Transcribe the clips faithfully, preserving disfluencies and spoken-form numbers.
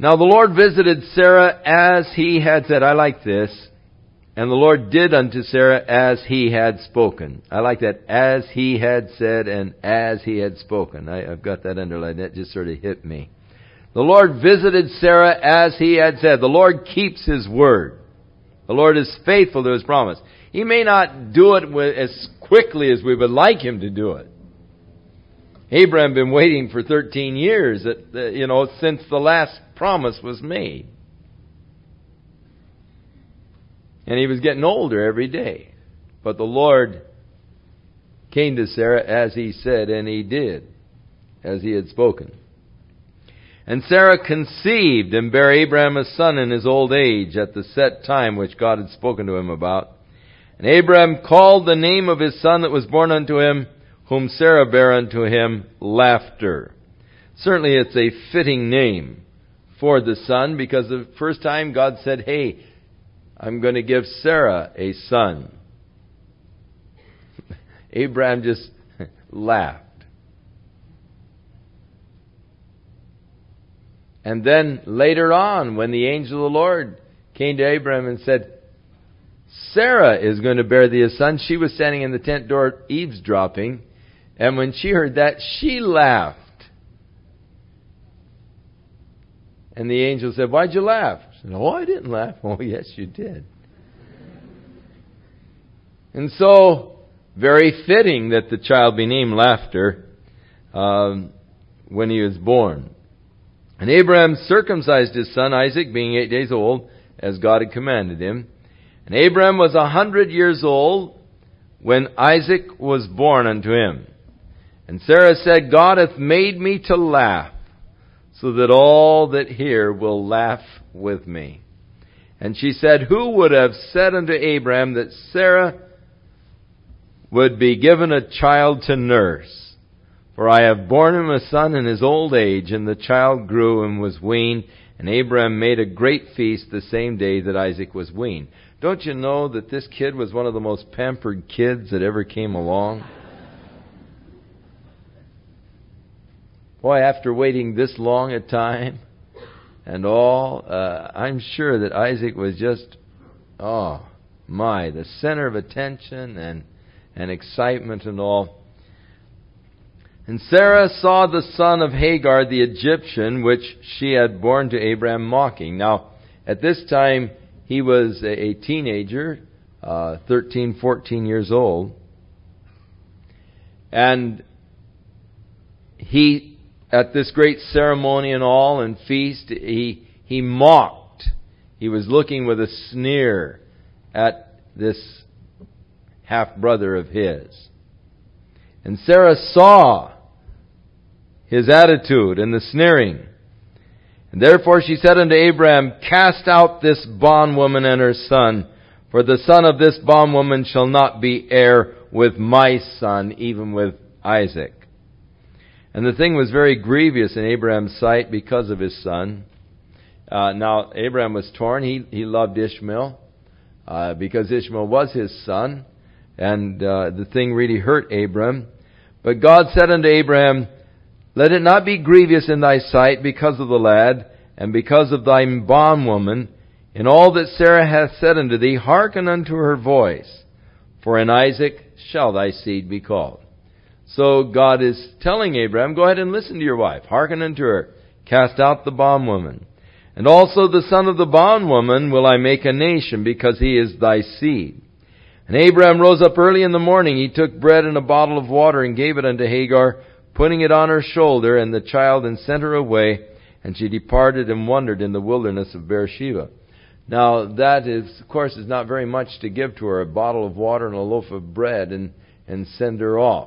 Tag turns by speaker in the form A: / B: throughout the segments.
A: Now the Lord visited Sarah as he had said. I like this. And the Lord did unto Sarah as he had spoken. I like that. As he had said and as he had spoken. I, I've got that underlined. That just sort of hit me. The Lord visited Sarah as he had said. The Lord keeps His word. The Lord is faithful to His promise. He may not do it with, as quickly as we would like Him to do it. Abraham been waiting for thirteen years, at, you know, since the last promise was made. And he was getting older every day. But the Lord came to Sarah as He said, and He did, as He had spoken. And Sarah conceived and bare Abraham a son in his old age at the set time which God had spoken to him about. And Abraham called the name of his son that was born unto him, whom Sarah bare unto him, Laughter. Certainly it's a fitting name for the son, because the first time God said, hey, I'm going to give Sarah a son. Abraham just laughed. And then later on, when the angel of the Lord came to Abraham and said, Sarah is going to bear thee a son, she was standing in the tent door eavesdropping. And when she heard that, she laughed. And the angel said, why'd you laugh? She said, oh, I didn't laugh. Oh, yes, you did. And so, very fitting that the child be named Laughter um, when he was born. And Abraham circumcised his son Isaac, being eight days old, as God had commanded him. And Abraham was a hundred years old when Isaac was born unto him. And Sarah said, God hath made me to laugh, so that all that hear will laugh with me. And she said, who would have said unto Abraham that Sarah would be given a child to nurse? For I have borne him a son in his old age, and the child grew and was weaned, and Abraham made a great feast the same day that Isaac was weaned. Don't you know that this kid was one of the most pampered kids that ever came along? Boy, after waiting this long a time and all, uh, I'm sure that Isaac was just, oh my, the center of attention and, and excitement and all. And Sarah saw the son of Hagar the Egyptian, which she had borne to Abraham, mocking. Now, at this time, he was a teenager, uh, thirteen, fourteen years old. And he, at this great ceremony and all and feast, he, he mocked. He was looking with a sneer at this half-brother of his. And Sarah saw his attitude and the sneering. And therefore she said unto Abraham, cast out this bondwoman and her son, for the son of this bondwoman shall not be heir with my son, even with Isaac. And the thing was very grievous in Abraham's sight because of his son. Uh, now, Abraham was torn. He, he loved Ishmael uh, because Ishmael was his son. And uh, the thing really hurt Abraham. But God said unto Abraham, let it not be grievous in thy sight because of the lad, and because of thy bondwoman. In all that Sarah hath said unto thee, hearken unto her voice. For in Isaac shall thy seed be called. So God is telling Abraham, go ahead and listen to your wife. Hearken unto her. Cast out the bondwoman. And also the son of the bondwoman will I make a nation, because he is thy seed. And Abraham rose up early in the morning. He took bread and a bottle of water and gave it unto Hagar, putting it on her shoulder, and the child, and sent her away. And she departed and wandered in the wilderness of Beersheba. Now that is, of course, is not very much to give to her, a bottle of water and a loaf of bread, and, and send her off.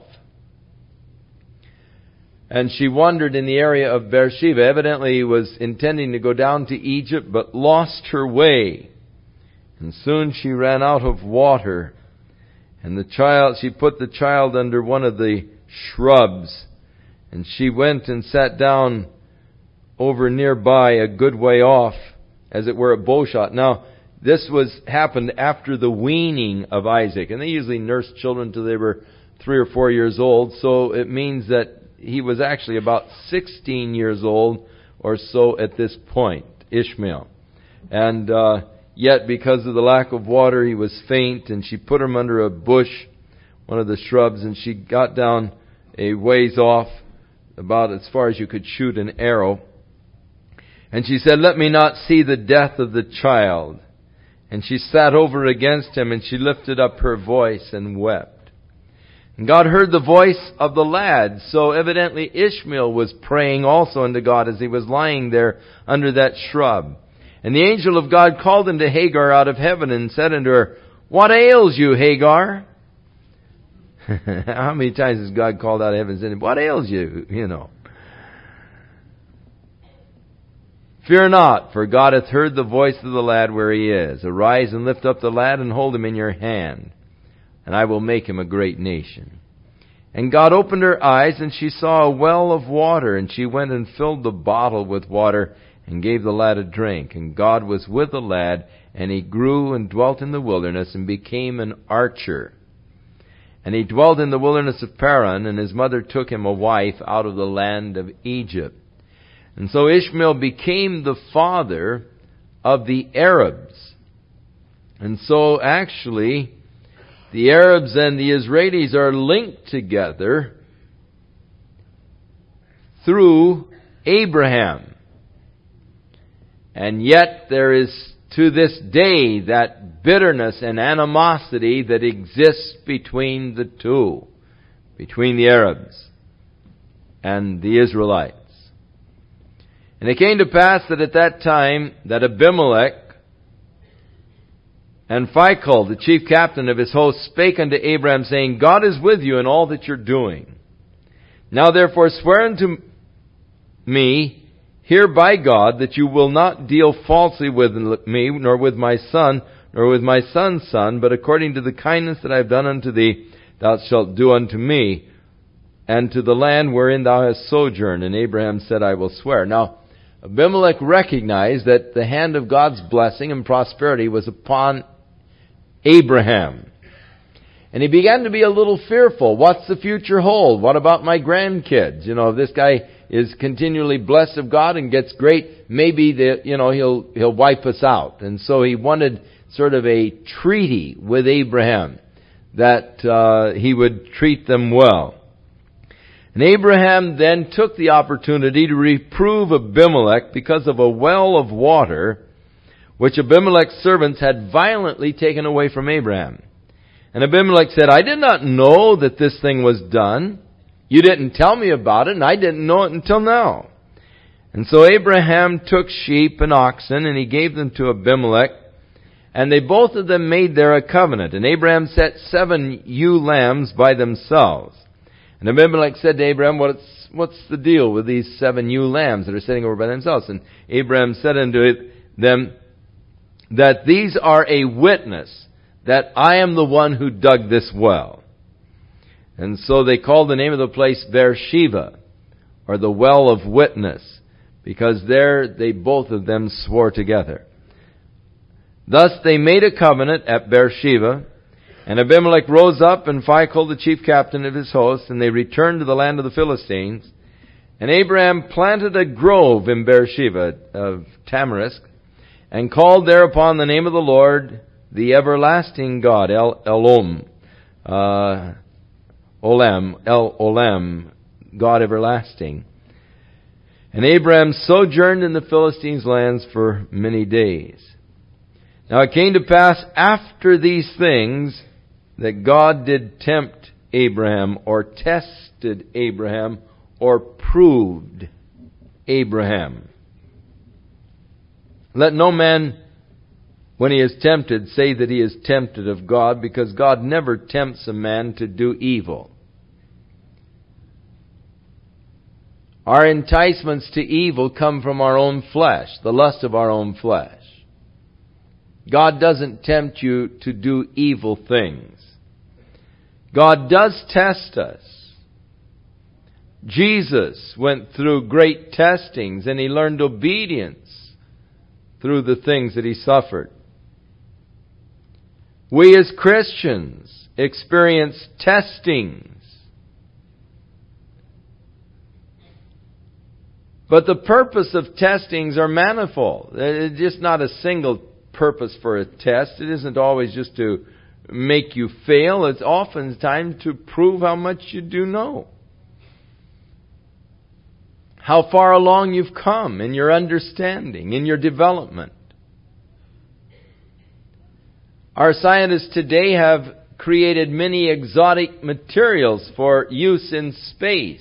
A: And she wandered in the area of Beersheba. Evidently was intending to go down to Egypt, but lost her way. And soon she ran out of water. And the child, she put the child under one of the shrubs. And she went and sat down over nearby, a good way off, as it were a bow shot. Now, this was happened after the weaning of Isaac. And they usually nursed children till they were three or four years old. So it means that he was actually about sixteen years old, or so at this point, Ishmael. And uh, yet, because of the lack of water, he was faint, and she put him under a bush, one of the shrubs, and she got down a ways off, about as far as you could shoot an arrow. And she said, "Let me not see the death of the child." And she sat over against him, and she lifted up her voice and wept. And God heard the voice of the lad. So evidently Ishmael was praying also unto God as he was lying there under that shrub. And the angel of God called unto Hagar out of heaven and said unto her, "What ails you, Hagar?" How many times has God called out of heaven and said, "What ails you?" You know. "Fear not, for God hath heard the voice of the lad where he is. Arise and lift up the lad and hold him in your hand, and I will make him a great nation." And God opened her eyes, and she saw a well of water, and she went and filled the bottle with water and gave the lad a drink. And God was with the lad, and he grew and dwelt in the wilderness and became an archer. And he dwelt in the wilderness of Paran, and his mother took him a wife out of the land of Egypt. And so Ishmael became the father of the Arabs. And so actually, the Arabs and the Israelis are linked together through Abraham. And yet there is to this day that bitterness and animosity that exists between the two, between the Arabs and the Israelites. And it came to pass that at that time that Abimelech and Phicol, the chief captain of his host, spake unto Abraham, saying, "God is with you in all that you're doing. Now therefore swear unto me here by God that you will not deal falsely with me, nor with my son, nor with my son's son, but according to the kindness that I have done unto thee, thou shalt do unto me, and to the land wherein thou hast sojourned." And Abraham said, "I will swear." Now, Abimelech recognized that the hand of God's blessing and prosperity was upon Abraham. And he began to be a little fearful. What's the future hold? What about my grandkids? You know, if this guy is continually blessed of God and gets great, maybe the, you know, he'll he'll wipe us out. And so he wanted sort of a treaty with Abraham that uh, he would treat them well. And Abraham then took the opportunity to reprove Abimelech because of a well of water which Abimelech's servants had violently taken away from Abraham. And Abimelech said, "I did not know that this thing was done. You didn't tell me about it, and I didn't know it until now." And so Abraham took sheep and oxen, and he gave them to Abimelech, and they both of them made there a covenant. And Abraham set seven ewe lambs by themselves. And Abimelech said to Abraham, what's, what's the deal with these seven ewe lambs that are sitting over by themselves? And Abraham said unto it, them that these are a witness that I am the one who dug this well. And so they called the name of the place Beersheba, or the well of witness, because there they both of them swore together. Thus they made a covenant at Beersheba. And Abimelech rose up, and Phicol, the chief captain of his host, and they returned to the land of the Philistines. And Abraham planted a grove in Beersheba of tamarisk, and called thereupon the name of the Lord, the everlasting God, El Elom, uh, Olam, El Olam, God everlasting. And Abraham sojourned in the Philistines' lands for many days. Now it came to pass after these things that God did tempt Abraham, or tested Abraham, or proved Abraham. Let no man, when he is tempted, say that he is tempted of God, because God never tempts a man to do evil. Our enticements to evil come from our own flesh, the lust of our own flesh. God doesn't tempt you to do evil things. God does test us. Jesus went through great testings, and he learned obedience through the things that he suffered. We as Christians experience testings. But the purpose of testings are manifold. It's just not a single purpose for a test. It isn't always just to make you fail. It's oftentimes to prove how much you do know. How far along you've come in your understanding, in your development. Our scientists today have created many exotic materials for use in space.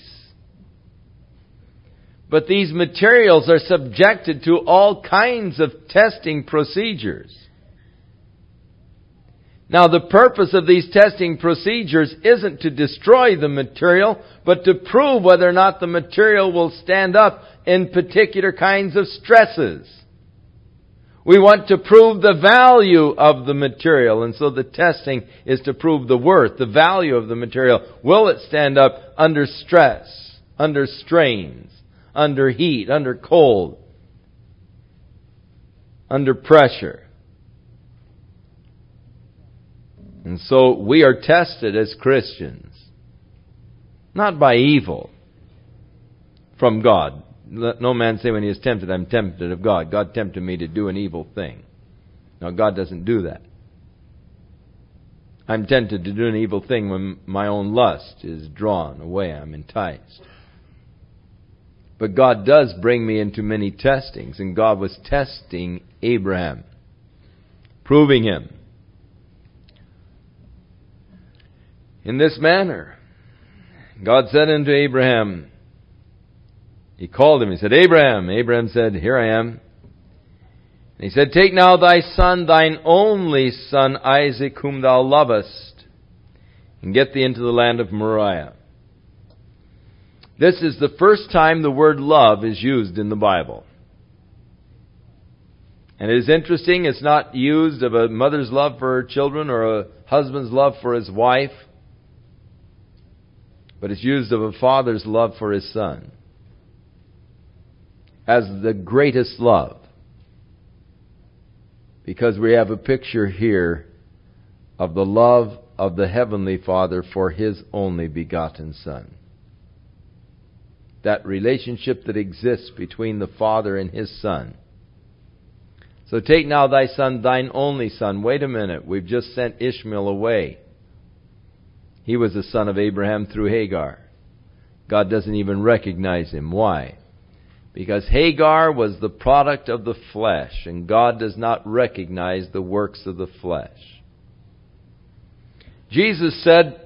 A: But these materials are subjected to all kinds of testing procedures. Now, the purpose of these testing procedures isn't to destroy the material, but to prove whether or not the material will stand up in particular kinds of stresses. We want to prove the value of the material, and so the testing is to prove the worth, the value of the material. Will it stand up under stress, under strains, under heat, under cold, under pressure? And so we are tested as Christians, not by evil from God. Let no man say when he is tempted, I'm tempted of God. God tempted me to do an evil thing. Now, God doesn't do that. I'm tempted to do an evil thing when my own lust is drawn away. I'm enticed. But God does bring me into many testings, and God was testing Abraham, proving him in this manner. God said unto Abraham, He called him, He said, Abraham. Abraham said, Here I am. And He said, Take now thy son, thine only son Isaac, whom thou lovest, and get thee into the land of Moriah. This is the first time the word love is used in the Bible. And it is interesting, it's not used of a mother's love for her children or a husband's love for his wife, but it's used of a father's love for his son as the greatest love. Because we have a picture here of the love of the Heavenly Father for His only begotten Son. That relationship that exists between the Father and His Son. So take now thy son, thine only son. Wait a minute, we've just sent Ishmael away. He was the son of Abraham through Hagar. God doesn't even recognize him. Why? Because Hagar was the product of the flesh, and God does not recognize the works of the flesh. Jesus said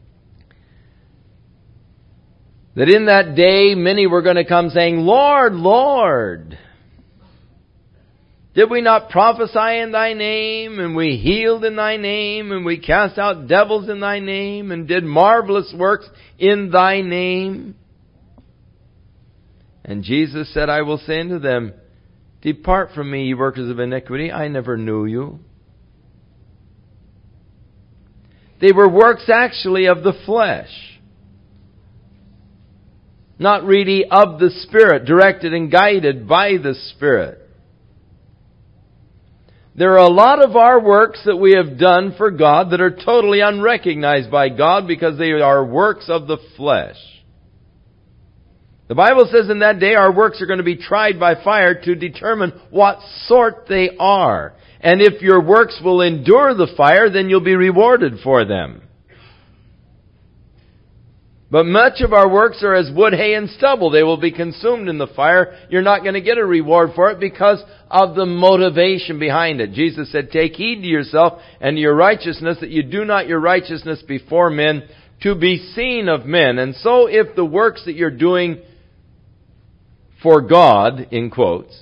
A: that in that day many were going to come saying, Lord, Lord, did we not prophesy in Thy name, and we healed in Thy name, and we cast out devils in Thy name, and did marvelous works in Thy name? And Jesus said, I will say unto them, Depart from me, ye workers of iniquity, I never knew you. They were works actually of the flesh, not really of the Spirit, directed and guided by the Spirit. There are a lot of our works that we have done for God that are totally unrecognized by God because they are works of the flesh. The Bible says in that day our works are going to be tried by fire to determine what sort they are. And if your works will endure the fire, then you'll be rewarded for them. But much of our works are as wood, hay, and stubble. They will be consumed in the fire. You're not going to get a reward for it because of the motivation behind it. Jesus said, Take heed to yourself and to your righteousness, that you do not your righteousness before men to be seen of men. And so if the works that you're doing for God, in quotes,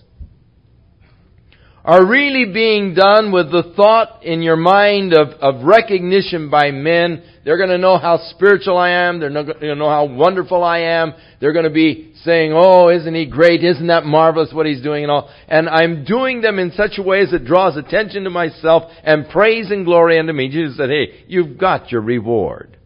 A: are really being done with the thought in your mind of, of recognition by men, they're going to know how spiritual I am. They're going to know how wonderful I am. They're going to be saying, oh, isn't he great? Isn't that marvelous what he's doing and all? And I'm doing them in such a way as it draws attention to myself and praise and glory unto me. Jesus said, hey, you've got your reward.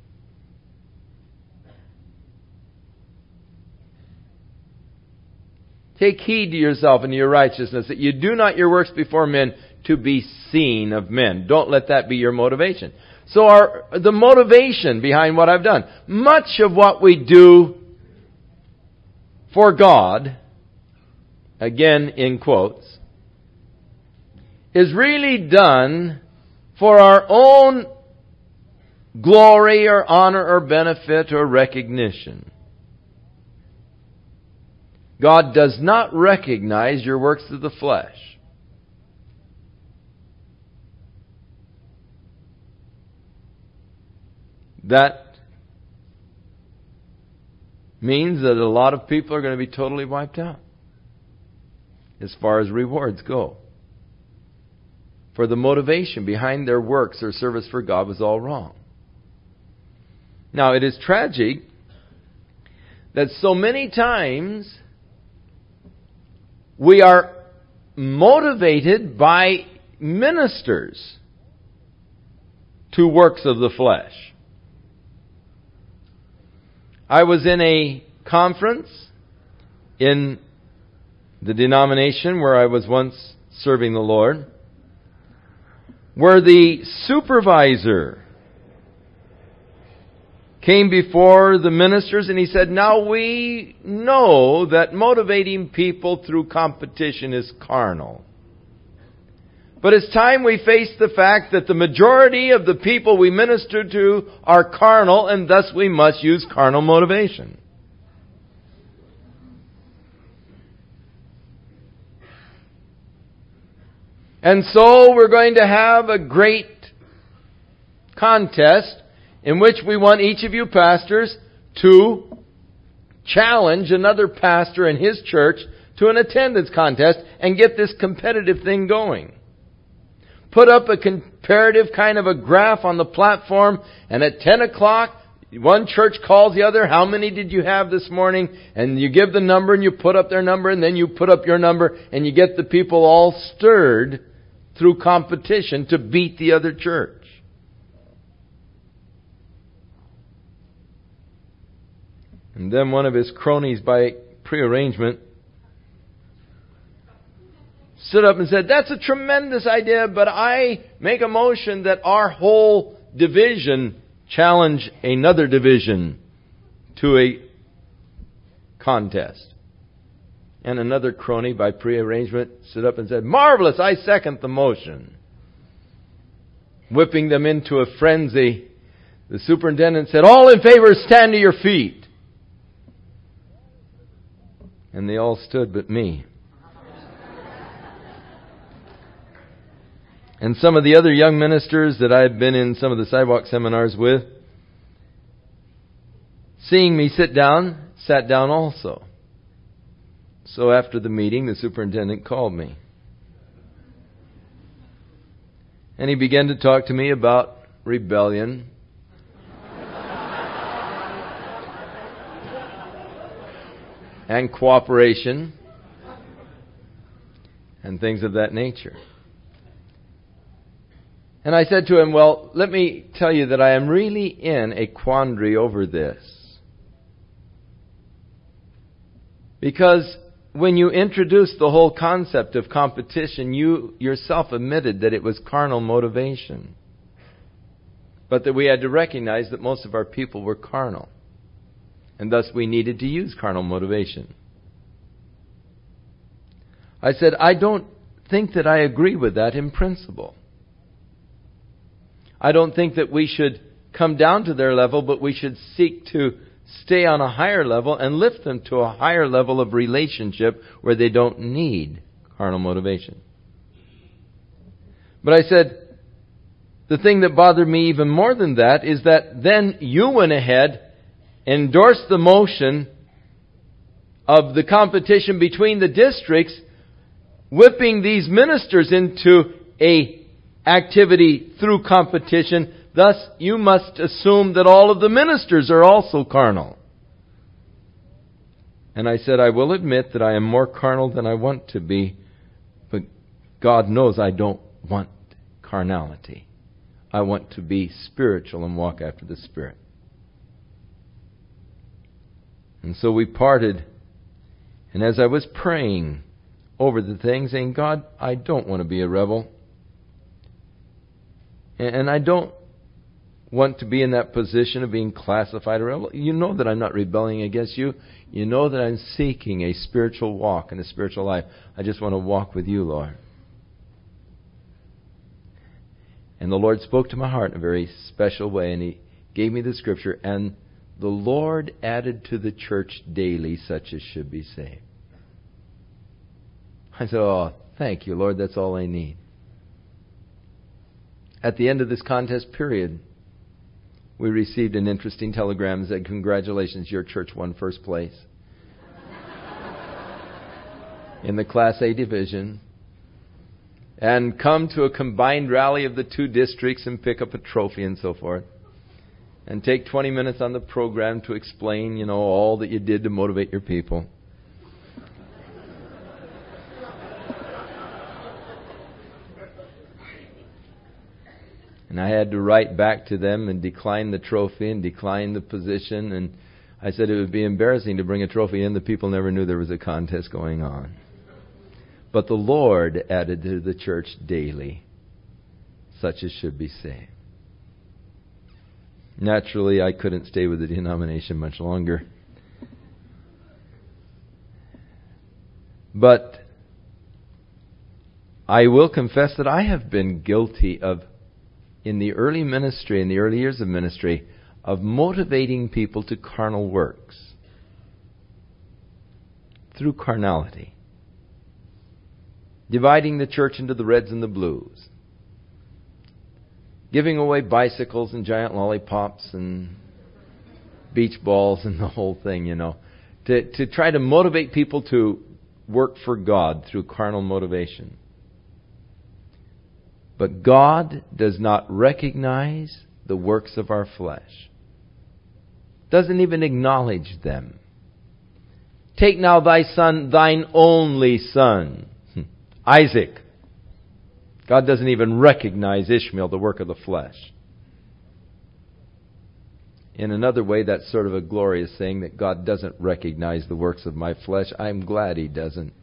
A: Take heed to yourself and to your righteousness, that you do not your works before men to be seen of men. Don't let that be your motivation. So our, the motivation behind what I've done. Much of what we do for God, again in quotes, is really done for our own glory or honor or benefit or recognition. God does not recognize your works of the flesh. That means that a lot of people are going to be totally wiped out as far as rewards go. For the motivation behind their works or service for God was all wrong. Now, it is tragic that so many times we are motivated by ministers to works of the flesh. I was in a conference in the denomination where I was once serving the Lord, where the supervisor came before the ministers and he said, now we know that motivating people through competition is carnal. But it's time we face the fact that the majority of the people we minister to are carnal, and thus we must use carnal motivation. And so we're going to have a great contest in which we want each of you pastors to challenge another pastor in his church to an attendance contest and get this competitive thing going. Put up a comparative kind of a graph on the platform, and at ten o'clock, one church calls the other, how many did you have this morning? And you give the number and you put up their number, and then you put up your number, and you get the people all stirred through competition to beat the other church. And then one of his cronies, by prearrangement, stood up and said, that's a tremendous idea, but I make a motion that our whole division challenge another division to a contest. And another crony, by prearrangement, stood up and said, marvelous, I second the motion. Whipping them into a frenzy, the superintendent said, all in favor, stand to your feet. And they all stood but me. And some of the other young ministers that I had been in some of the sidewalk seminars with, seeing me sit down, sat down also. So after the meeting, the superintendent called me. And he began to talk to me about rebellion. And cooperation. And things of that nature. And I said to him, well, let me tell you that I am really in a quandary over this. Because when you introduced the whole concept of competition, you yourself admitted that it was carnal motivation. But that we had to recognize that most of our people were carnal. And thus we needed to use carnal motivation. I said, I don't think that I agree with that in principle. I don't think that we should come down to their level, but we should seek to stay on a higher level and lift them to a higher level of relationship where they don't need carnal motivation. But I said, the thing that bothered me even more than that is that then you went ahead, endorsed the motion of the competition between the districts, whipping these ministers into a activity through competition. Thus, you must assume that all of the ministers are also carnal. And I said, I will admit that I am more carnal than I want to be, but God knows I don't want carnality. I want to be spiritual and walk after the Spirit. And so we parted, and as I was praying over the thing, saying, God, I don't want to be a rebel. And I don't want to be in that position of being classified a rebel. You know that I'm not rebelling against you. You know that I'm seeking a spiritual walk and a spiritual life. I just want to walk with you, Lord. And the Lord spoke to my heart in a very special way, and He gave me the scripture, and the Lord added to the church daily such as should be saved. I said, oh, thank you, Lord, that's all I need. At the end of this contest period, we received an interesting telegram that said, congratulations, your church won first place in the Class A division. And come to a combined rally of the two districts and pick up a trophy and so forth. And take twenty minutes on the program to explain, you know, all that you did to motivate your people. And I had to write back to them and decline the trophy and decline the position. And I said it would be embarrassing to bring a trophy in. The people never knew there was a contest going on. But the Lord added to the church daily such as should be saved. Naturally, I couldn't stay with the denomination much longer. But I will confess that I have been guilty of, in the early ministry, in the early years of ministry, of motivating people to carnal works through carnality. Dividing the church into the reds and the blues. Giving away bicycles and giant lollipops and beach balls and the whole thing, you know. To, to try to motivate people to work for God through carnal motivation. But God does not recognize the works of our flesh. Doesn't even acknowledge them. Take now thy son, thine only son, Isaac. God doesn't even recognize Ishmael, the work of the flesh. In another way, that's sort of a glorious saying that God doesn't recognize the works of my flesh. I'm glad He doesn't.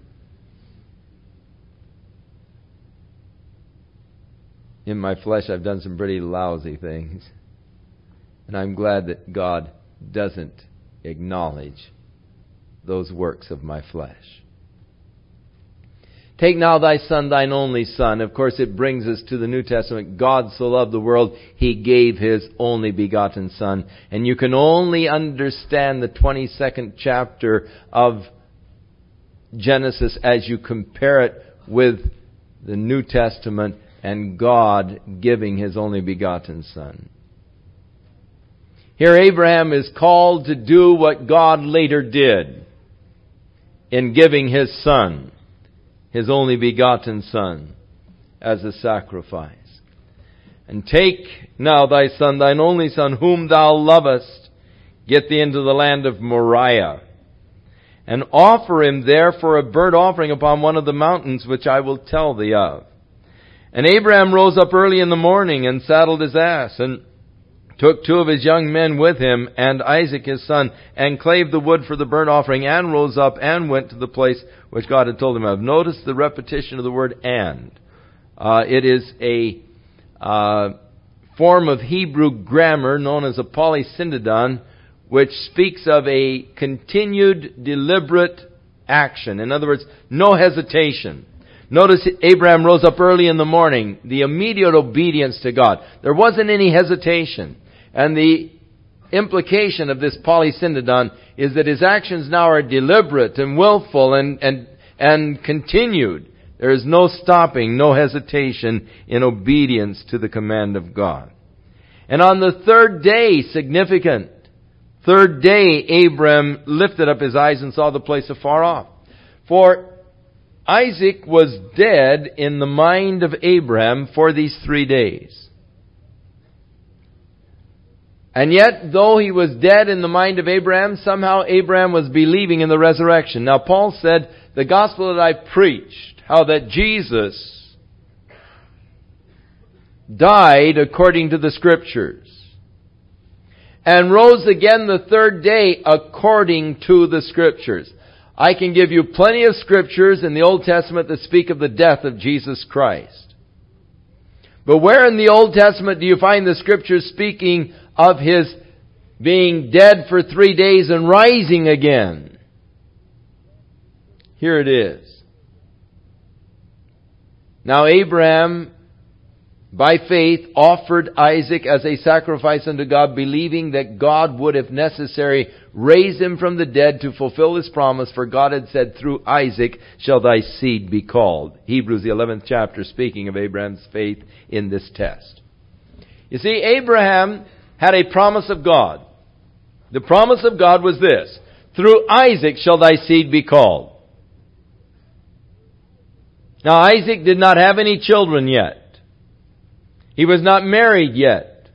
A: In my flesh, I've done some pretty lousy things. And I'm glad that God doesn't acknowledge those works of my flesh. Take now thy son, thine only son. Of course, it brings us to the New Testament. God so loved the world, He gave His only begotten Son. And you can only understand the twenty-second chapter of Genesis as you compare it with the New Testament and God giving His only begotten Son. Here Abraham is called to do what God later did in giving His Son, His only begotten Son, as a sacrifice. And take now thy son, thine only son, whom thou lovest, get thee into the land of Moriah, and offer him there for a burnt offering upon one of the mountains which I will tell thee of. And Abraham rose up early in the morning and saddled his ass, and took two of his young men with him, and Isaac his son, and clave the wood for the burnt offering, and rose up and went to the place which God had told him of. Notice the repetition of the word and. Uh, it is a uh, form of Hebrew grammar known as a polysyndodon, which speaks of a continued, deliberate action. In other words, no hesitation. Notice Abraham rose up early in the morning, the immediate obedience to God. There wasn't any hesitation. And the implication of this polysyndodon is that his actions now are deliberate and willful and, and, and continued. There is no stopping, no hesitation in obedience to the command of God. And on the third day, significant, third day, Abraham lifted up his eyes and saw the place afar off. For Isaac was dead in the mind of Abraham for these three days. And yet, though he was dead in the mind of Abraham, somehow Abraham was believing in the resurrection. Now, Paul said, the gospel that I preached, how that Jesus died according to the Scriptures, and rose again the third day according to the Scriptures. I can give you plenty of Scriptures in the Old Testament that speak of the death of Jesus Christ. But where in the Old Testament do you find the Scriptures speaking of His being dead for three days and rising again? Here it is. Now Abraham, by faith, offered Isaac as a sacrifice unto God, believing that God would, if necessary, raise him from the dead to fulfill His promise. For God had said, through Isaac shall thy seed be called. Hebrews, the eleventh chapter, speaking of Abraham's faith in this test. You see, Abraham had a promise of God. The promise of God was this: through Isaac shall thy seed be called. Now Isaac did not have any children yet. He was not married yet.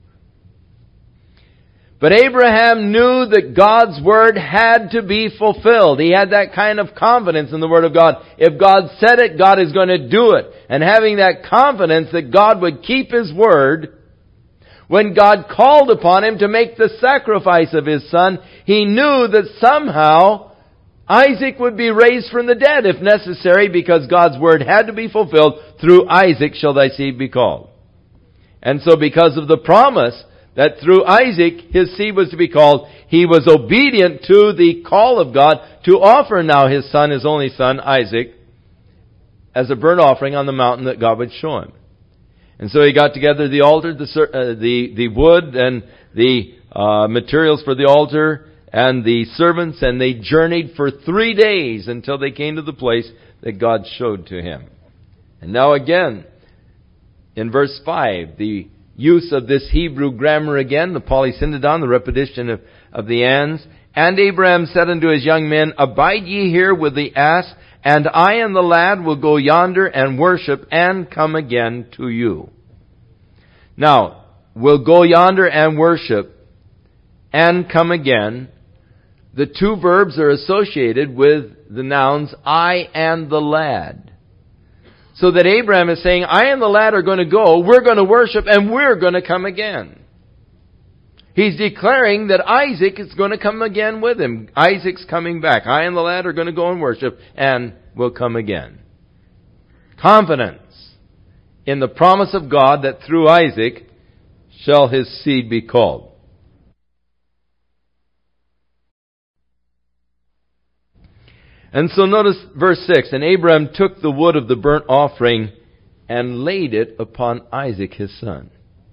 A: But Abraham knew that God's Word had to be fulfilled. He had that kind of confidence in the Word of God. If God said it, God is going to do it. And having that confidence that God would keep His Word, when God called upon him to make the sacrifice of his son, he knew that somehow Isaac would be raised from the dead if necessary, because God's Word had to be fulfilled. Through Isaac shall thy seed be called. And so because of the promise that through Isaac his seed was to be called, he was obedient to the call of God to offer now his son, his only son, Isaac, as a burnt offering on the mountain that God would show him. And so he got together the altar, the uh, the, the wood and the uh, materials for the altar and the servants, and they journeyed for three days until they came to the place that God showed to him. And now again, in verse five, the use of this Hebrew grammar again, the polysyndodon, the repetition of, of the ands. And Abraham said unto his young men, abide ye here with the ass, and I and the lad will go yonder and worship and come again to you. Now, we'll go yonder and worship and come again. The two verbs are associated with the nouns I and the lad. So that Abraham is saying, I and the lad are going to go, we're going to worship, and we're going to come again. He's declaring that Isaac is going to come again with him. Isaac's coming back. I and the lad are going to go and worship, and will come again. Confidence in the promise of God that through Isaac shall his seed be called. And so notice verse six, and Abraham took the wood of the burnt offering and laid it upon Isaac his son.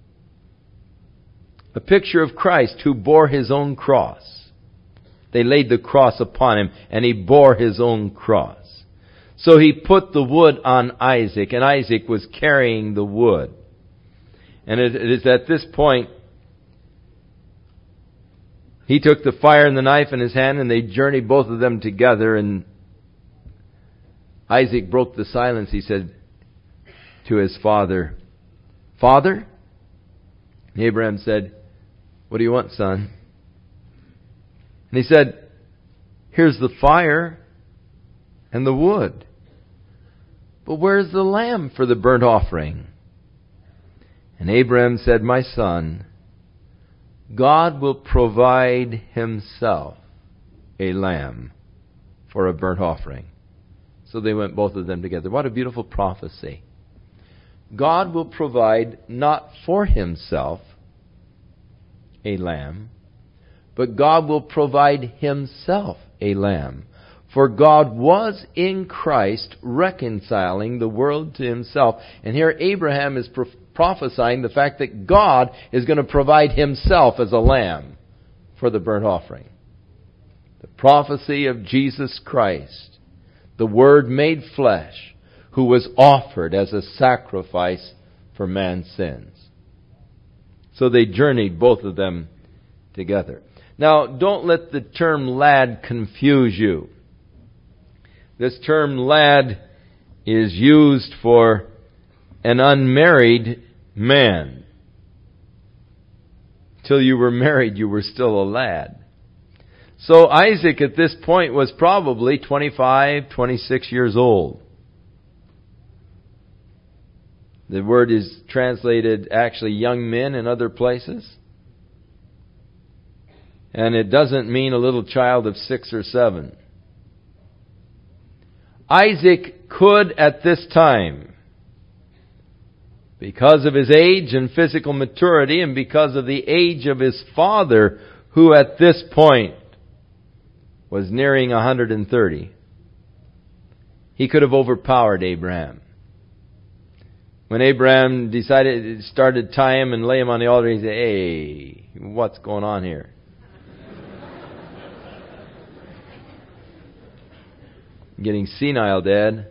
A: A picture of Christ who bore his own cross. They laid the cross upon him, and he bore his own cross. So he put the wood on Isaac, and Isaac was carrying the wood. And it is at this point he took the fire and the knife in his hand, and they journeyed both of them together. And Isaac broke the silence. He said to his father, Father? And Abraham said, what do you want, son? And he said, here's the fire and the wood. But where's the lamb for the burnt offering? And Abraham said, my son, God will provide Himself a lamb for a burnt offering. So they went both of them together. What a beautiful prophecy. God will provide not for Himself a lamb, but God will provide Himself a lamb. For God was in Christ reconciling the world to Himself. And here Abraham is pro- prophesying the fact that God is going to provide Himself as a lamb for the burnt offering. The prophecy of Jesus Christ, the Word made flesh, who was offered as a sacrifice for man's sins. So they journeyed, both of them, together. Now, don't let the term lad confuse you. This term lad is used for an unmarried man. Till you were married, you were still a lad. So Isaac at this point was probably twenty-five, twenty-six years old. The word is translated actually young men in other places. And it doesn't mean a little child of six or seven. Isaac could at this time, because of his age and physical maturity, and because of the age of his father, who at this point was nearing one hundred thirty. He could have overpowered Abraham. When Abraham decided, started to tie him and lay him on the altar, he said, "Hey, what's going on here?" Getting senile, Dad.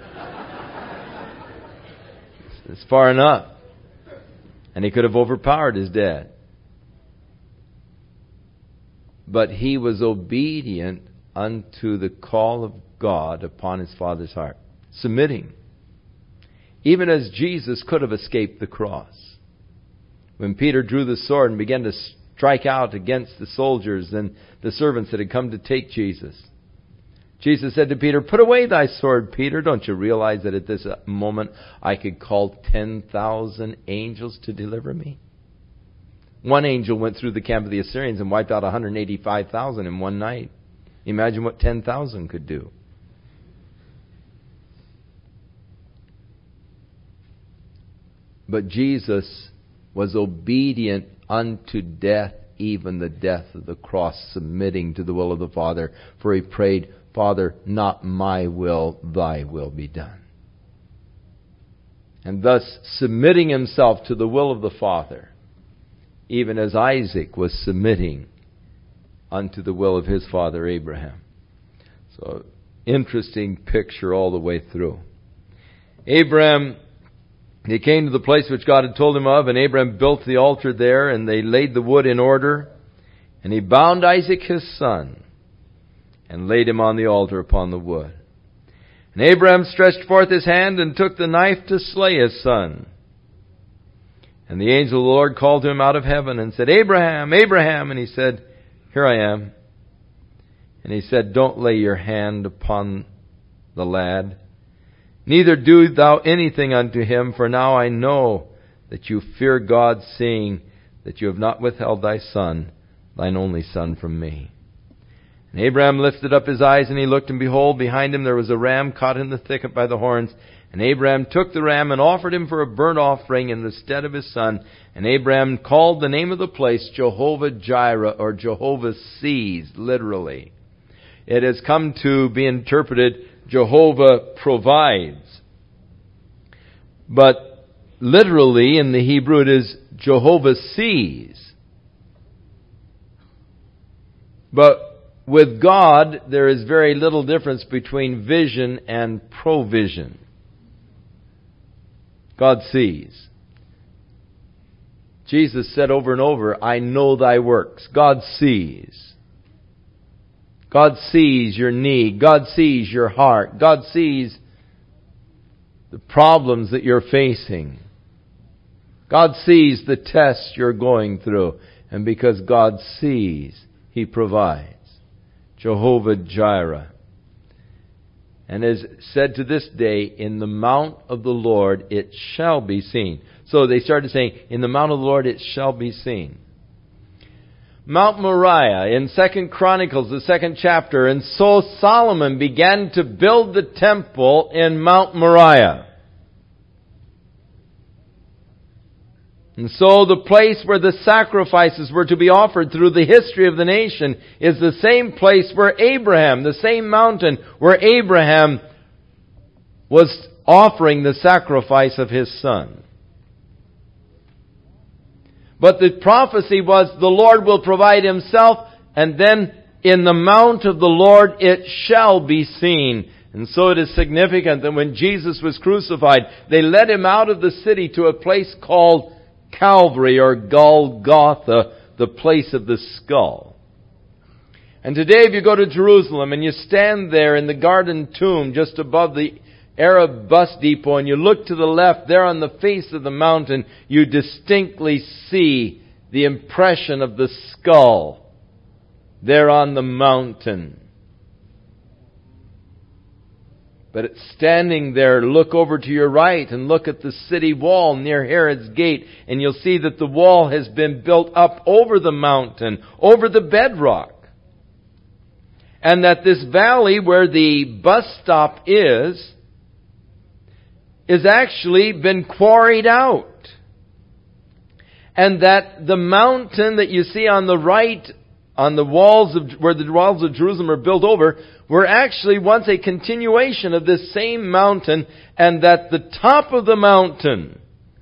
A: It's far enough. And he could have overpowered his dad. But he was obedient unto the call of God upon his father's heart. Submitting. Even as Jesus could have escaped the cross. When Peter drew the sword and began to strike out against the soldiers and the servants that had come to take Jesus, Jesus said to Peter, "Put away thy sword, Peter. Don't you realize that at this moment I could call ten thousand angels to deliver me?" One angel went through the camp of the Assyrians and wiped out one hundred eighty-five thousand in one night. Imagine what ten thousand could do. But Jesus was obedient unto death, even the death of the cross, submitting to the will of the Father. For he prayed, "Father, not my will, thy will be done." And thus submitting himself to the will of the Father, even as Isaac was submitting unto the will of his father Abraham. So, interesting picture all the way through. Abraham, he came to the place which God had told him of, and Abraham built the altar there, and they laid the wood in order, and he bound Isaac his son, and laid him on the altar upon the wood. And Abraham stretched forth his hand and took the knife to slay his son. And the angel of the Lord called to him out of heaven and said, "Abraham, Abraham." And he said, "Here I am." And he said, "Don't lay your hand upon the lad, neither do thou anything unto him, for now I know that you fear God, seeing that you have not withheld thy son, thine only son, from me." And Abraham lifted up his eyes, and he looked, and behold, behind him there was a ram caught in the thicket by the horns. And Abraham took the ram and offered him for a burnt offering in the stead of his son. And Abraham called the name of the place Jehovah Jireh, or Jehovah sees, literally. It has come to be interpreted Jehovah provides. But literally in the Hebrew it is Jehovah sees. But with God there is very little difference between vision and provision. God sees. Jesus said over and over, "I know thy works." God sees. God sees your need. God sees your heart. God sees the problems that you're facing. God sees the tests you're going through. And because God sees, He provides. Jehovah Jireh. And is said to this day, "In the mount of the Lord it shall be seen." So they started saying, "In the mount of the Lord it shall be seen." Mount Moriah in Second Chronicles, the second chapter. And so Solomon began to build the temple in Mount Moriah. And so the place where the sacrifices were to be offered through the history of the nation is the same place where Abraham, the same mountain where Abraham was offering the sacrifice of his son. But the prophecy was the Lord will provide Himself, and then in the mount of the Lord it shall be seen. And so it is significant that when Jesus was crucified, they led Him out of the city to a place called Calvary, or Golgotha, the place of the skull. And today if you go to Jerusalem and you stand there in the Garden Tomb just above the Arab bus depot and you look to the left, there on the face of the mountain, you distinctly see the impression of the skull there on the mountain. But standing there, look over to your right and look at the city wall near Herod's gate, and you'll see that the wall has been built up over the mountain, over the bedrock. And that this valley where the bus stop is, is actually been quarried out. And that the mountain that you see on the right, on the walls of, where the walls of Jerusalem are built over, were actually once a continuation of this same mountain, and that the top of the mountain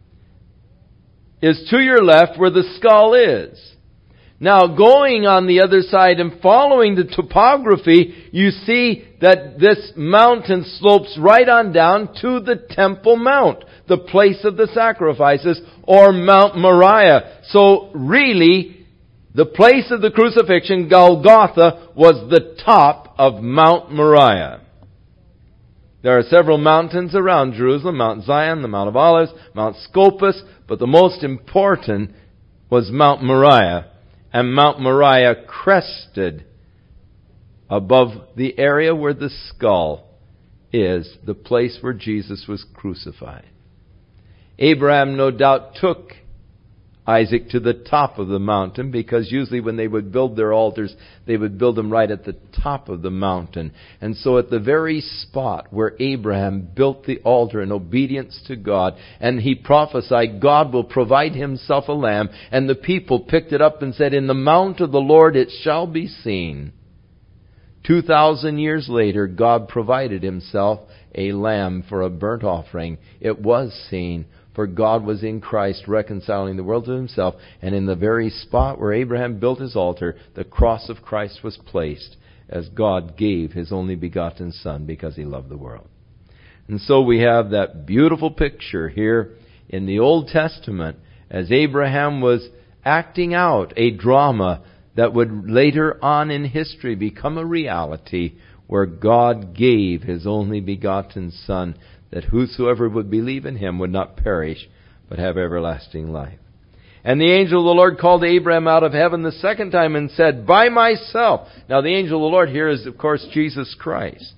A: is to your left where the skull is. Now, going on the other side and following the topography, you see that this mountain slopes right on down to the Temple Mount, the place of the sacrifices, or Mount Moriah. So really, the place of the crucifixion, Golgotha, was the top of Mount Moriah. There are several mountains around Jerusalem: Mount Zion, the Mount of Olives, Mount Scopus, but the most important was Mount Moriah. And Mount Moriah crested above the area where the skull is, the place where Jesus was crucified. Abraham no doubt took Isaac to the top of the mountain, because usually when they would build their altars, they would build them right at the top of the mountain. And so at the very spot where Abraham built the altar in obedience to God, and he prophesied God will provide himself a lamb, and the people picked it up and said, "In the mount of the Lord it shall be seen." Two thousand years later, God provided himself a lamb for a burnt offering. It was seen. For God was in Christ reconciling the world to himself, and in the very spot where Abraham built his altar, the cross of Christ was placed, as God gave his only begotten Son because he loved the world. And so we have that beautiful picture here in the Old Testament as Abraham was acting out a drama that would later on in history become a reality, where God gave his only begotten Son, that whosoever would believe in him would not perish, but have everlasting life. And the angel of the Lord called Abraham out of heaven the second time and said, "By myself." Now the angel of the Lord here is, of course, Jesus Christ.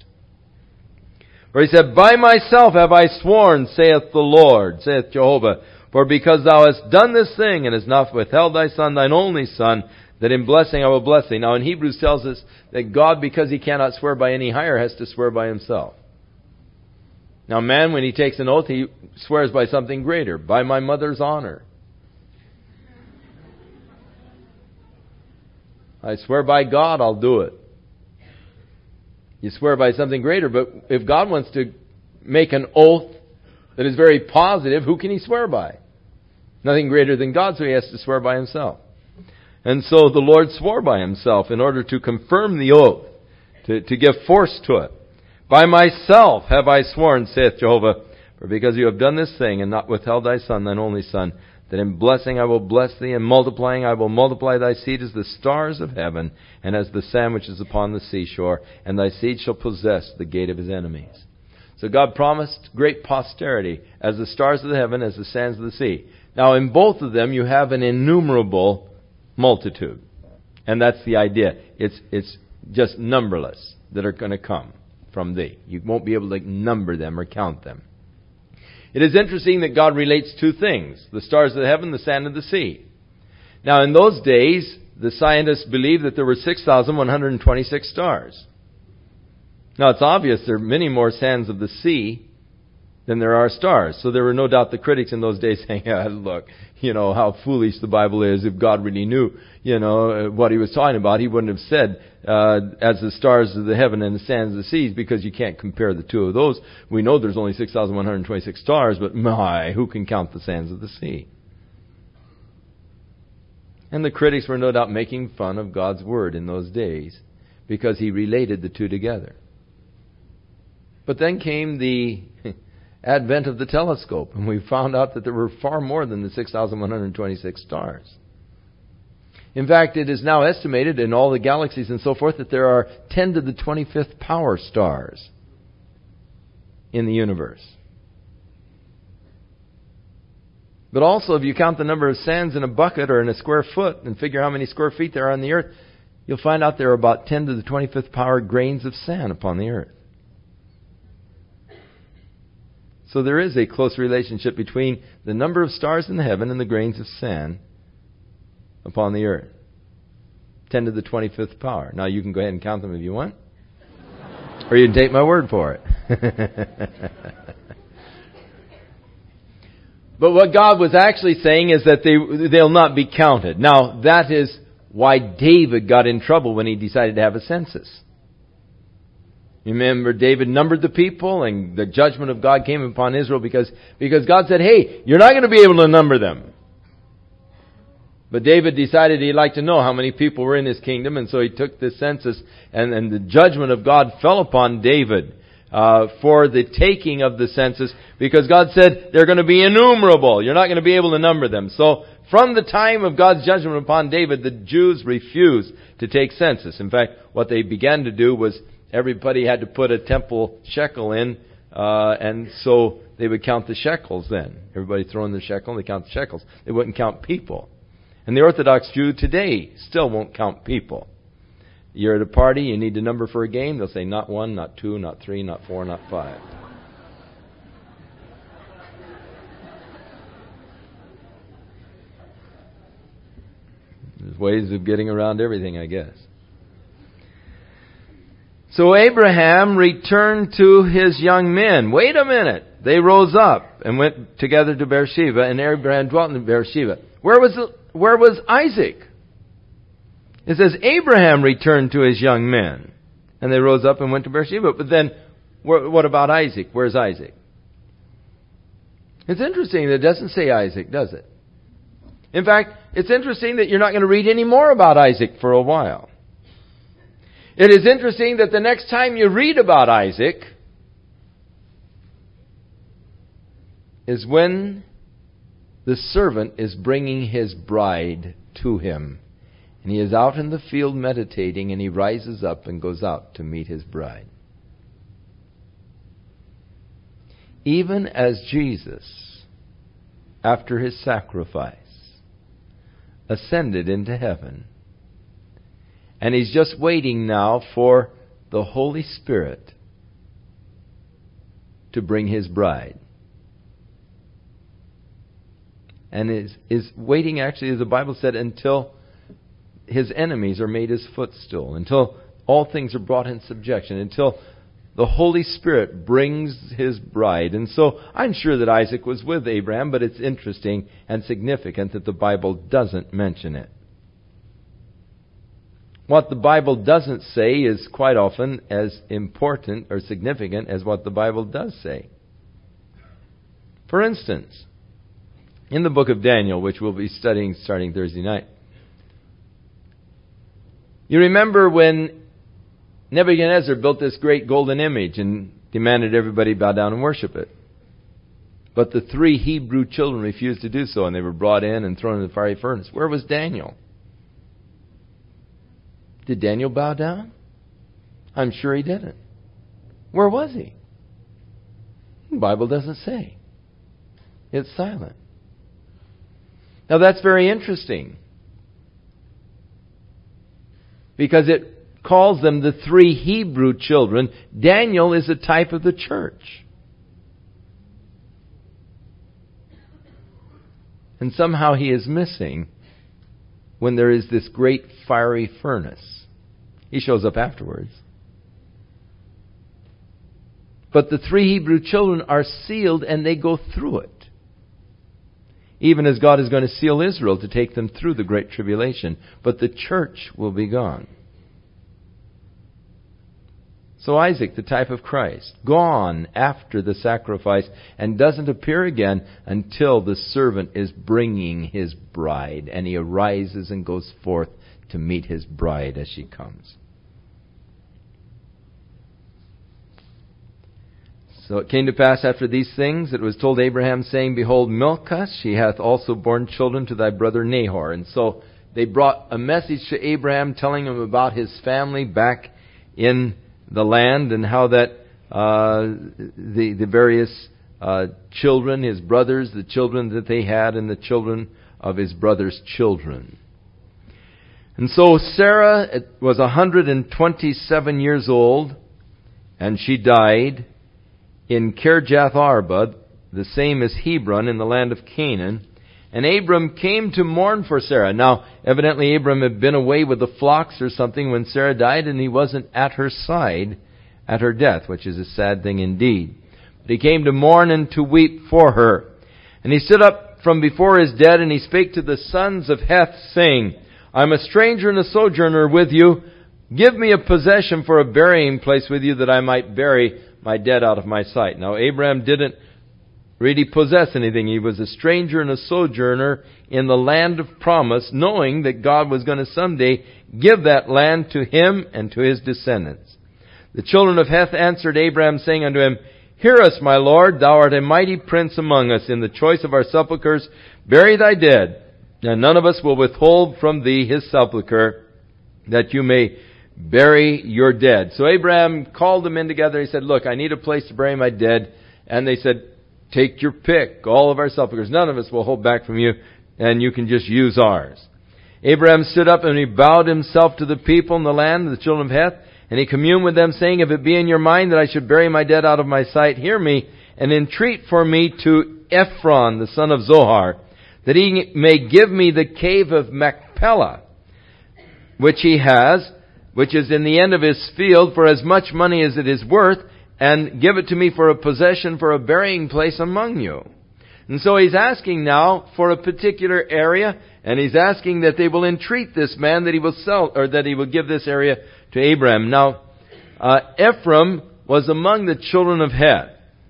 A: For he said, "By myself have I sworn, saith the Lord," saith Jehovah, "for because thou hast done this thing, and hast not withheld thy Son, thine only Son, that in blessing I will bless thee." Now in Hebrews tells us that God, because he cannot swear by any higher, has to swear by himself. Now man, when he takes an oath, he swears by something greater. By my mother's honor. I swear by God, I'll do it. You swear by something greater, but if God wants to make an oath that is very positive, who can he swear by? Nothing greater than God, so he has to swear by himself. And so the Lord swore by himself in order to confirm the oath, to, to give force to it. "By myself have I sworn, saith Jehovah, for because you have done this thing, and not withheld thy Son, thine only Son, that in blessing I will bless thee, and multiplying I will multiply thy seed as the stars of heaven, and as the sand which is upon the seashore, and thy seed shall possess the gate of his enemies." So God promised great posterity, as the stars of the heaven, as the sands of the sea. Now in both of them you have an innumerable multitude. And that's the idea. It's, it's just numberless that are going to come from thee. You won't be able to number them or count them. It is interesting that God relates two things: the stars of the heaven, the sand of the sea. Now in those days, the scientists believed that there were six thousand one hundred twenty-six stars. Now it's obvious there are many more sands of the sea than there are stars. So there were no doubt the critics in those days saying, ah, look, you know, how foolish the Bible is. If God really knew, you know, what he was talking about, he wouldn't have said, uh, as the stars of the heaven and the sands of the seas, because you can't compare the two of those. We know there's only six thousand one hundred twenty-six stars, but my, who can count the sands of the sea? And the critics were no doubt making fun of God's word in those days, because he related the two together. But then came the advent of the telescope, and we found out that there were far more than the six thousand one hundred twenty-six stars. In fact, it is now estimated in all the galaxies and so forth that there are ten to the twenty-fifth power stars in the universe. But also, if you count the number of sands in a bucket or in a square foot and figure how many square feet there are on the earth, you'll find out there are about ten to the twenty-fifth power grains of sand upon the earth. So there is a close relationship between the number of stars in the heaven and the grains of sand upon the earth. ten to the twenty-fifth power. Now you can go ahead and count them if you want. Or you can take my word for it. But what God was actually saying is that they, they'll not be counted. Now, that is why David got in trouble when he decided to have a census. Remember, David numbered the people, and the judgment of God came upon Israel because, because God said, hey, you're not going to be able to number them. But David decided he'd like to know how many people were in his kingdom, and so he took the census, and, and the judgment of God fell upon David uh, for the taking of the census, because God said they're going to be innumerable. You're not going to be able to number them. So from the time of God's judgment upon David, the Jews refused to take census. In fact, what they began to do was everybody had to put a temple shekel in, uh, and so they would count the shekels then. Everybody throw in the shekel, and they count the shekels. They wouldn't count people. And the Orthodox Jew today still won't count people. You're at a party, you need a number for a game, they'll say not one, not two, not three, not four, not five. There's ways of getting around everything, I guess. So Abraham returned to his young men. Wait a minute. They rose up and went together to Beersheba, and Abraham dwelt in Beersheba. Where was the, where was Isaac? It says Abraham returned to his young men, and they rose up and went to Beersheba. But then, what about Isaac? Where's Isaac? It's interesting that it doesn't say Isaac, does it? In fact, it's interesting that you're not going to read any more about Isaac for a while. It is interesting that the next time you read about Isaac is when the servant is bringing his bride to him. And he is out in the field meditating, and he rises up and goes out to meet his bride. Even as Jesus, after his sacrifice, ascended into heaven, and he's just waiting now for the Holy Spirit to bring his bride. And is, is waiting, actually, as the Bible said, until his enemies are made his footstool, until all things are brought in subjection, until the Holy Spirit brings his bride. And so I'm sure that Isaac was with Abraham, but it's interesting and significant that the Bible doesn't mention it. What the Bible doesn't say is quite often as important or significant as what the Bible does say. For instance, in the book of Daniel, which we'll be studying starting Thursday night, you remember when Nebuchadnezzar built this great golden image and demanded everybody bow down and worship it. But the three Hebrew children refused to do so, and they were brought in and thrown in the fiery furnace. Where was Daniel? Did Daniel bow down? I'm sure he didn't. Where was he? The Bible doesn't say. It's silent. Now that's very interesting, because it calls them the three Hebrew children. Daniel is a type of the church. And somehow he is missing when there is this great fiery furnace. He shows up afterwards. But the three Hebrew children are sealed, and they go through it. Even as God is going to seal Israel to take them through the great tribulation. But the church will be gone. So Isaac, the type of Christ, gone after the sacrifice, and doesn't appear again until the servant is bringing his bride, and he arises and goes forth to meet his bride as she comes. So it came to pass after these things that it was told Abraham, saying, Behold, Milcah, she hath also borne children to thy brother Nahor. And so they brought a message to Abraham telling him about his family back in the land, and how that uh, the the various uh, children, his brothers, the children that they had, and the children of his brother's children. And so Sarah was one hundred twenty-seven years old, and she died in Kirjath Arba, the same as Hebron, in the land of Canaan. And Abram came to mourn for Sarah. Now, evidently Abram had been away with the flocks or something when Sarah died, and he wasn't at her side at her death, which is a sad thing indeed. But he came to mourn and to weep for her. And he stood up from before his dead, and he spake to the sons of Heth, saying, I am a stranger and a sojourner with you. Give me a possession for a burying place with you, that I might bury my dead out of my sight. Now Abraham didn't really possess anything. He was a stranger and a sojourner in the land of promise, knowing that God was going to someday give that land to him and to his descendants. The children of Heth answered Abraham, saying unto him, Hear us, my Lord, thou art a mighty prince among us. In the choice of our sepulchres, bury thy dead, and none of us will withhold from thee his sepulchre, that you may bury your dead. So Abraham called them in together. He said, Look, I need a place to bury my dead. And they said, Take your pick, all of our sepulchres. None of us will hold back from you, and you can just use ours. Abraham stood up and he bowed himself to the people in the land, the children of Heth, and he communed with them, saying, If it be in your mind that I should bury my dead out of my sight, hear me, and entreat for me to Ephron, the son of Zohar, that he may give me the cave of Machpelah, which he has, which is in the end of his field, for as much money as it is worth, and give it to me for a possession, for a burying place among you. And so he's asking now for a particular area, and he's asking that they will entreat this man that he will sell, or that he will give this area to Abraham. Now, uh, Ephraim was among the children of Heth,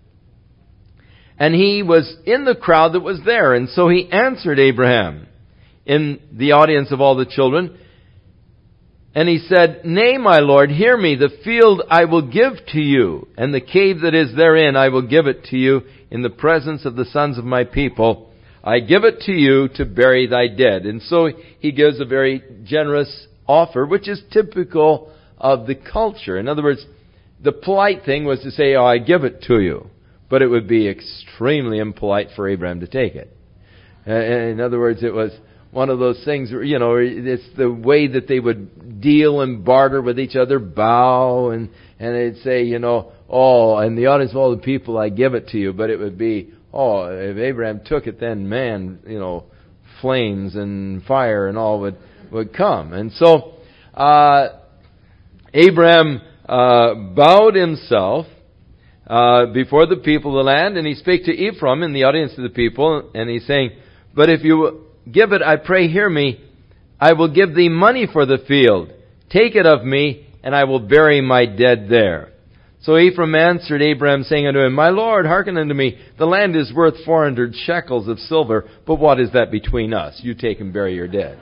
A: and he was in the crowd that was there, and so he answered Abraham in the audience of all the children, and he said, Nay, my Lord, hear me, the field I will give to you, and the cave that is therein I will give it to you in the presence of the sons of my people. I give it to you to bury thy dead. And so he gives a very generous offer, which is typical of the culture. In other words, the polite thing was to say, oh, I give it to you. But it would be extremely impolite for Abraham to take it. In other words, it was one of those things, you know, it's the way that they would deal and barter with each other, bow, and, and they'd say, you know, oh, and the audience of all the people, I give it to you. But it would be, oh, if Abraham took it, then man, you know, flames and fire and all would, would come. And so, uh, Abraham, uh, bowed himself, uh, before the people of the land, and he spake to Ephraim in the audience of the people, and he's saying, but if you give it, I pray, hear me. I will give thee money for the field. Take it of me, and I will bury my dead there. So Ephraim answered Abraham, saying unto him, My Lord, hearken unto me. The land is worth four hundred shekels of silver, but what is that between us? You take and bury your dead.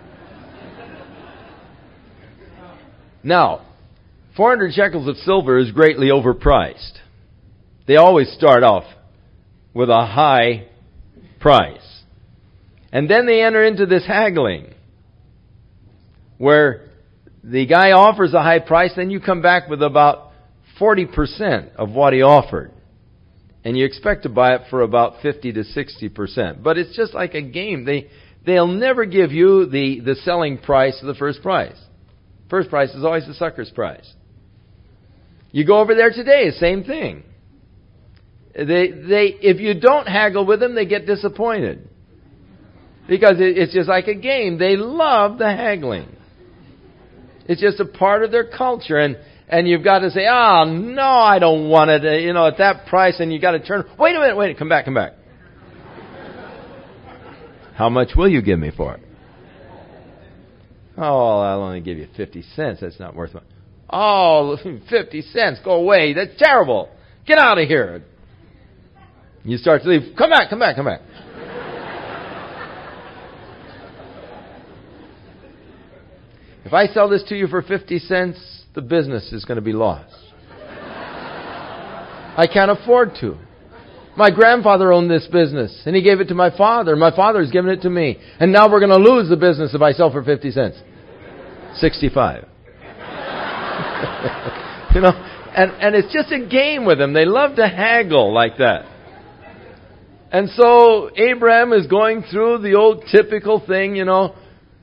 A: Now, four hundred shekels of silver is greatly overpriced. They always start off with a high price. And then they enter into this haggling, where the guy offers a high price, then you come back with about forty percent of what he offered. And you expect to buy it for about fifty to sixty percent. But it's just like a game. They, they'll never give you the, the selling price of the first price. First price is always the sucker's price. You go over there today, same thing. They, they, if you don't haggle with them, they get disappointed. Because it's just like a game. They love the haggling. It's just a part of their culture. And, and you've got to say, oh, no, I don't want it, you know, at that price. And you've got to turn, wait a minute, wait, come back, come back. How much will you give me for it? Oh, I'll only give you fifty cents. That's not worth it. Oh, fifty cents, go away. That's terrible. Get out of here. You start to leave. Come back, come back, come back. If I sell this to you for fifty cents, the business is going to be lost. I can't afford to. My grandfather owned this business, and he gave it to my father. My father's given it to me. And now we're going to lose the business if I sell for fifty cents. sixty-five. You know, and, and it's just a game with them. They love to haggle like that. And so Abraham is going through the old typical thing, you know.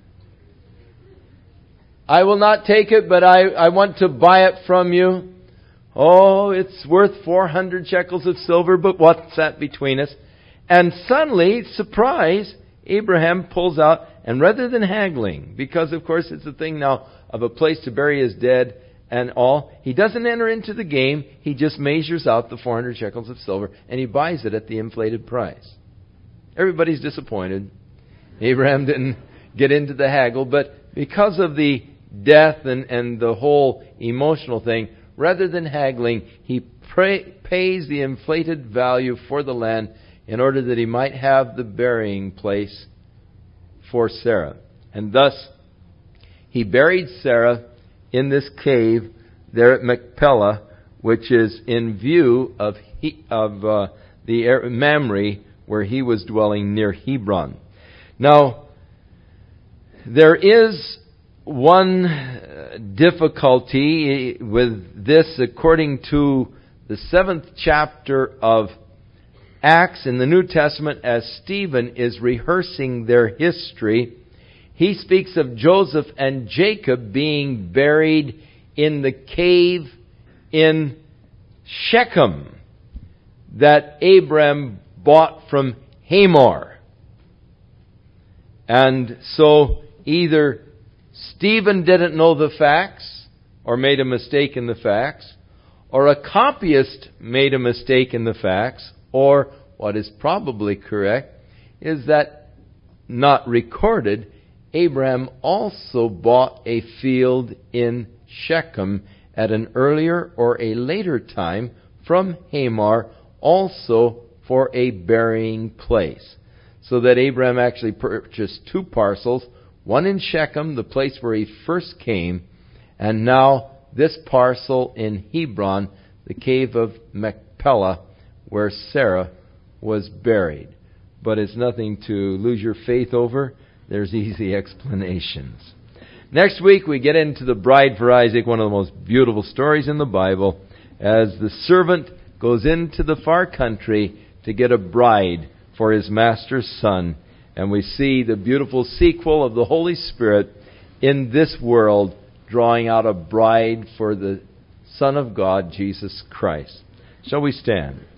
A: I will not take it, but I, I want to buy it from you. Oh, it's worth four hundred shekels of silver, but what's that between us? And suddenly, surprise, Abraham pulls out, and rather than haggling, because of course it's a thing now of a place to bury his dead and all, he doesn't enter into the game. He just measures out the four hundred shekels of silver, and he buys it at the inflated price. Everybody's disappointed. Abraham didn't get into the haggle, but because of the death and, and the whole emotional thing, rather than haggling, he pray, pays the inflated value for the land in order that he might have the burying place for Sarah. And thus, he buried Sarah in this cave there at Machpelah, which is in view of he, of uh, the Mamre, where he was dwelling near Hebron. Now, there is one difficulty with this, according to the seventh chapter of Acts in the New Testament, as Stephen is rehearsing their history. He speaks of Joseph and Jacob being buried in the cave in Shechem that Abram bought from Hamor. And so either Stephen didn't know the facts or made a mistake in the facts, or a copyist made a mistake in the facts, or what is probably correct is that, not recorded, Abraham also bought a field in Shechem at an earlier or a later time from Hamor, also for a burying place. So that Abraham actually purchased two parcels, one in Shechem, the place where he first came, and now this parcel in Hebron, the cave of Machpelah, where Sarah was buried. But it's nothing to lose your faith over. There's easy explanations. Next week we get into the bride for Isaac, one of the most beautiful stories in the Bible, as the servant goes into the far country to get a bride for his master's son. And we see the beautiful sequel of the Holy Spirit in this world, drawing out a bride for the Son of God, Jesus Christ. Shall we stand?